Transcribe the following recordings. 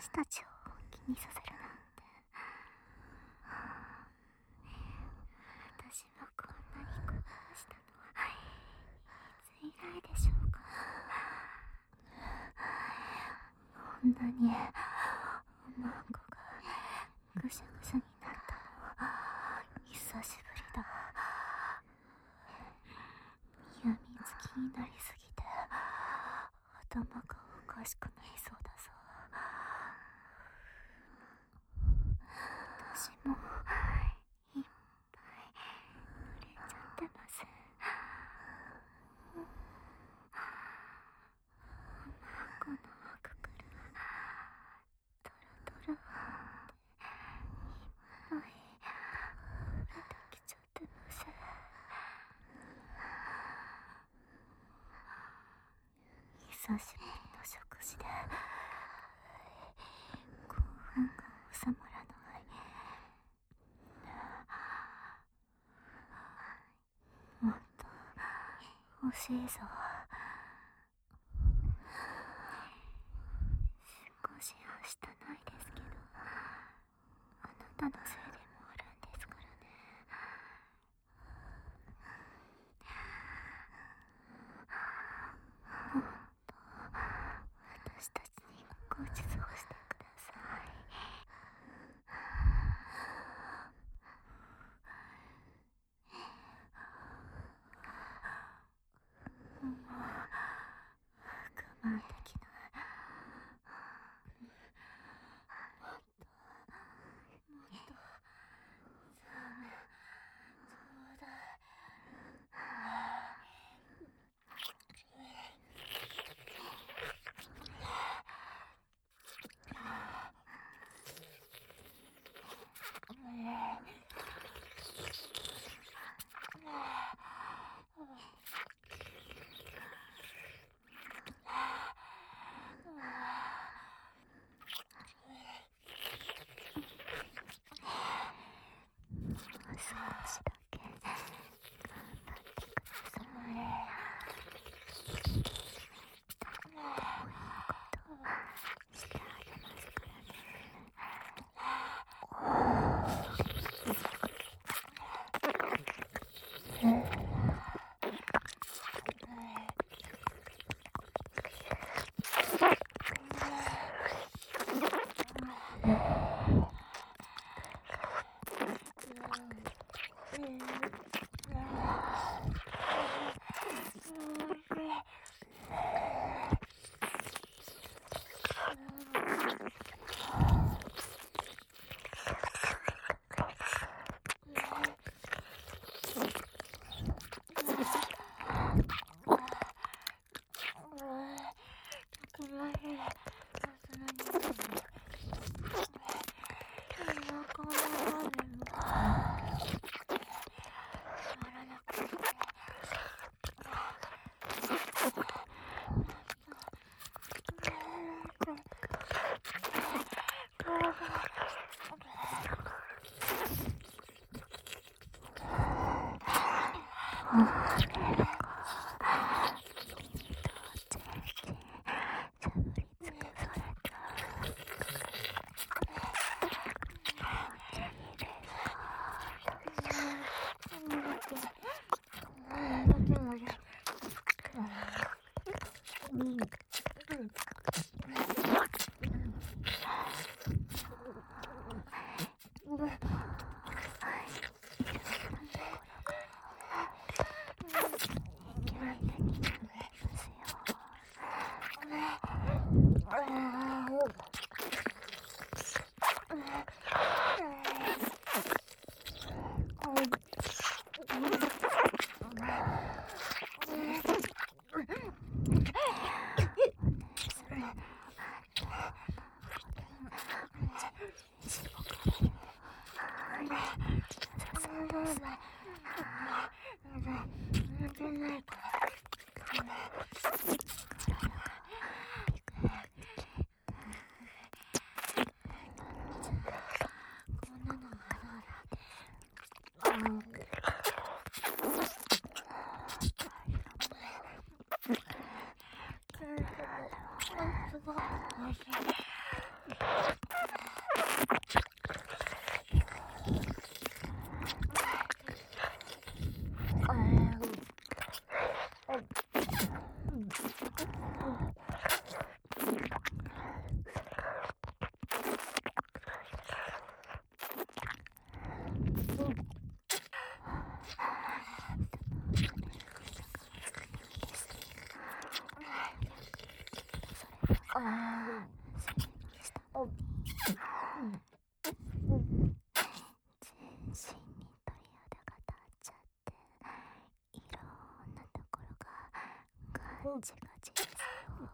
私たちを気にさせるなんて。私はこんなに興奮したのはいつ以来でしょうか。こんなにおまんこがぐしゃぐしゃになったのは久しぶりだ。病みつきになりすぎて頭がおかしくなりそうだぞ。私もいっぱい濡れちゃってます。おまんこの奥からトロトロっていっぱい出てきちゃってます。久しぶりの食事で興奮が収まらない。もっと欲しいぞ。少しはしたないですけど、あなたのせいでもあるんですからね。もっと私たちにご馳走してください。もう我慢できない。少しだけ頑張ってください。こういうことをしてあげますからね。 身に鳥肌が立っちゃって、いろんなところがガチガチですよ。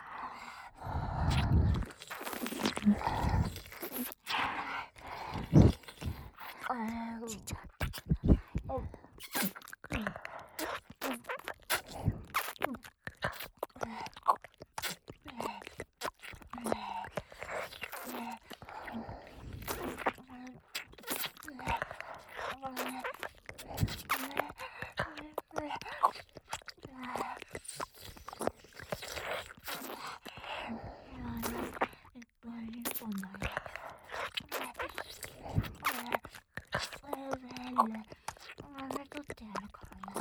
ちちゃってくださいね。取ってやるからね。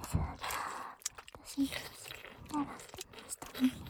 私に習ってましたね。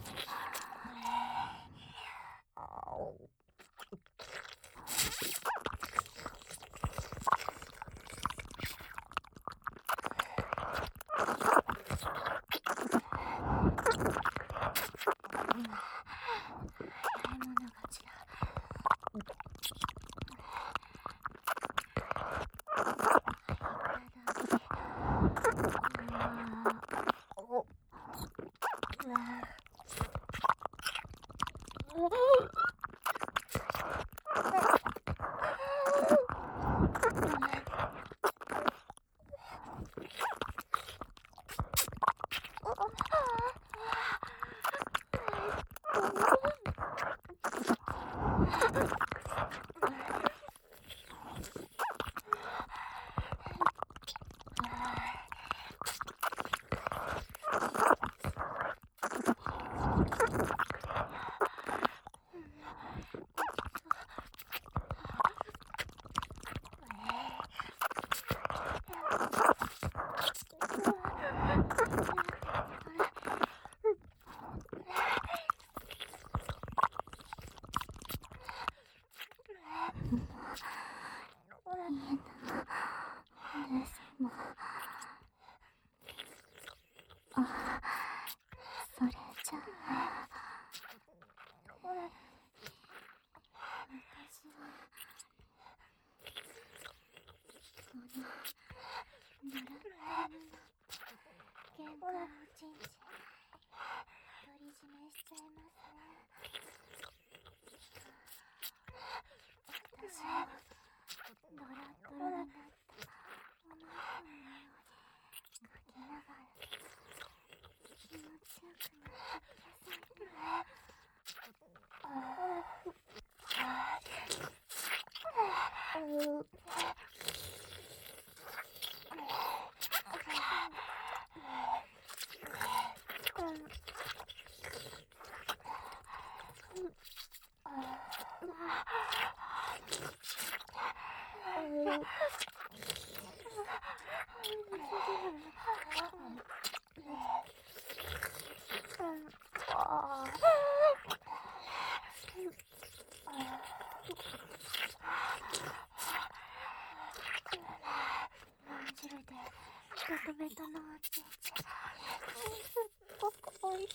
それじゃあ私はこのドラクエの玄関を陣地独り占めしちゃいますね。私はドラドラになったおまんこのようにかけながら気持ちよくなってくださいね。汁でベトベトのおちんちん、すっごくおいしいです。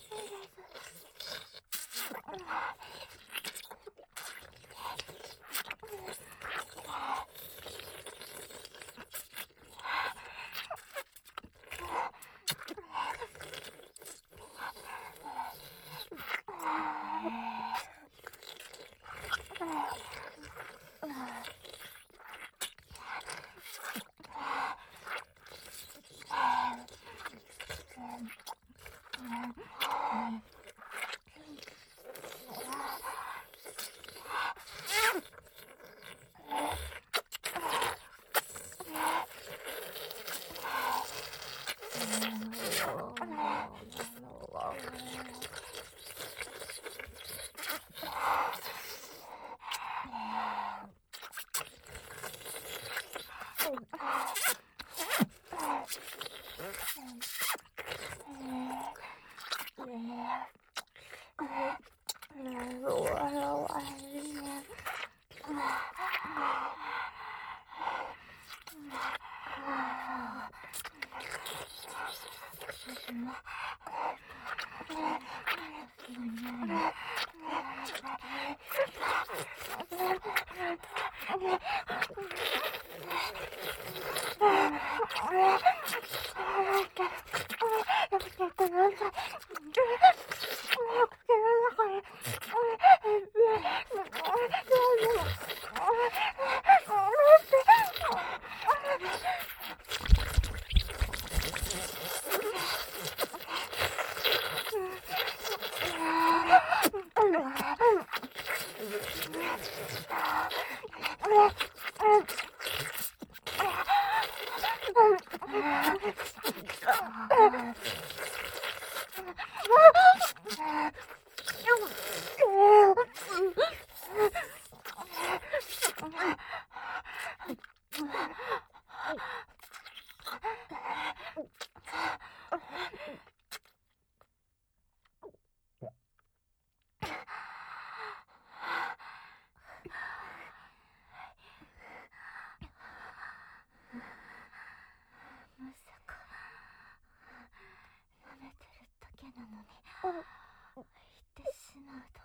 言ってしまうと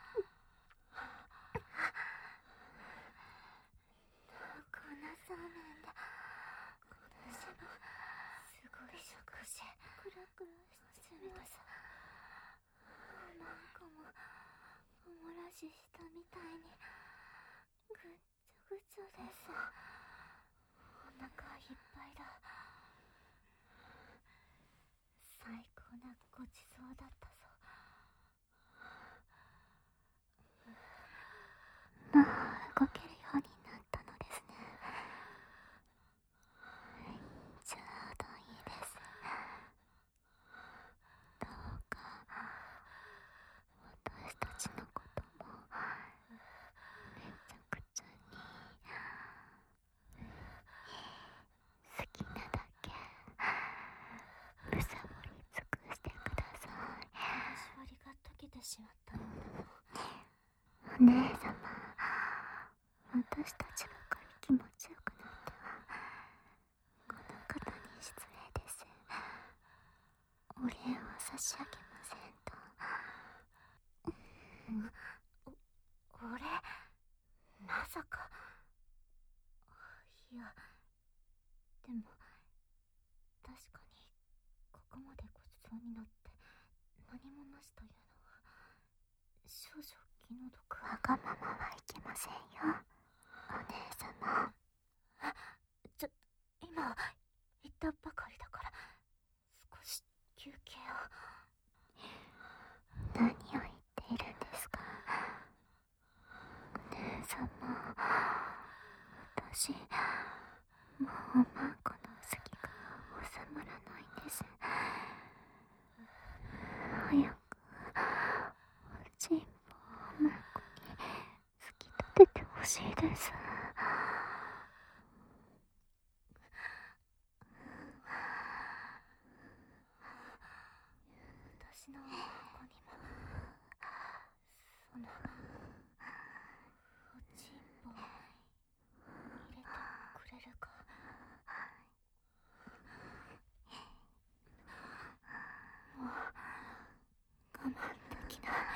こんなそうめんで私もすごい食事クラクラしてますなんかもおもらししたみたいにぐっちょぐちょです。お腹いっぱいだ。最高なごちそうだったぞ。もう動けるようになったのですね。ちょうどいいです。どうか私たちのこともめちゃくちゃに好きなだけむさぼり尽くしてください。話割りが解けてしまったようだな。お姉様、私たちばかり気持ちよくなってはこの方に失礼です。お礼を差し上げませんと。お礼？まさか。いや、でも確かにここまでごちそうになって何もなしというのは少々気の毒。わがままはいけませんよ、お姉様。今言ったばかりだから少し休憩を。何を言っているんですか、お姉様。私もうマンコの好きが収まらないんです。早くおちんぽをマンコに突き立ててほしいです。私のマンコにもそのおちんぽを入れてくれるか。もう我慢できない。